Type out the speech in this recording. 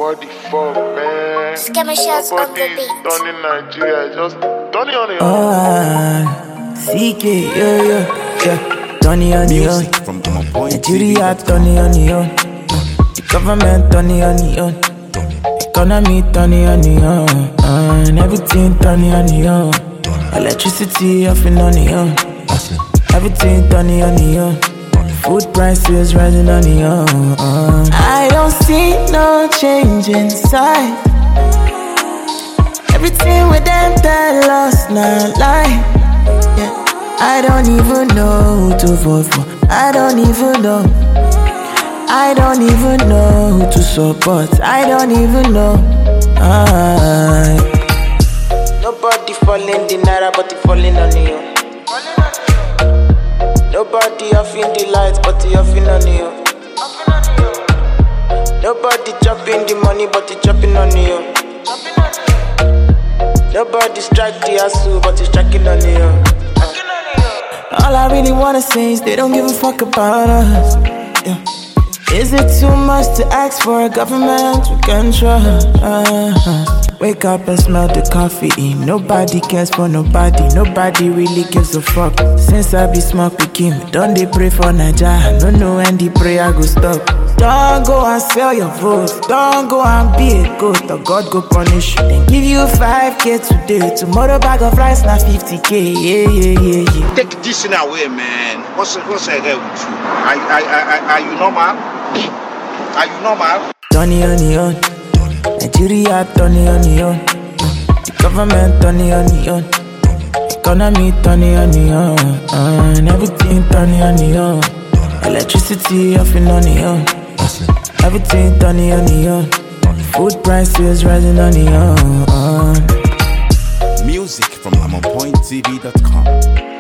What the fuck, man? Scammer shots on the Nobody's beat. done in Nigeria, just done it on your own. CK, yeah. Tony on the own. Music from On Point Nigeria, TV. Tony on the own. The government, Tony on the own. Economy, Tony on the own. Everything, Tony on the own. Electricity, off and on the own. Everything, Tony on the own. Food prices rising on the own. I don't see no change inside. Everything with them tell us not lie. Yeah. I don't even know who to vote for. I don't even know. I don't even know who to support. I don't even know. Nobody falling the naira, but they falling on you. Nobody offing the lights, but they offing on you. Nobody chopping the money, but they chopping on you. Nobody strike the hustle, but they striking on you. All I really wanna say is they don't give a fuck about us. Yeah. Is it too much to ask for a government we can trust? Wake up and smell the coffee. Nobody cares for nobody. Nobody really gives a fuck. Since I be smart pikin, don't they pray for Naija? No know when the prayer go stop. Don't go and sell your votes. Don't go and be a goat, or God go punish you. Then give you 5K today. Tomorrow bag of rice na 50K. Yeah. Take this thing away, man. What's the hell with you? Are you normal? Are you normal? Tony on the own. Nigeria, Tony on the own. The government, Tony on the own. Economy, Tony on the own. Everything, Tony on the own. Electricity, off and on the own. Everything, Tony on the own. Food prices rising on the own. Music from OnPointTV.com.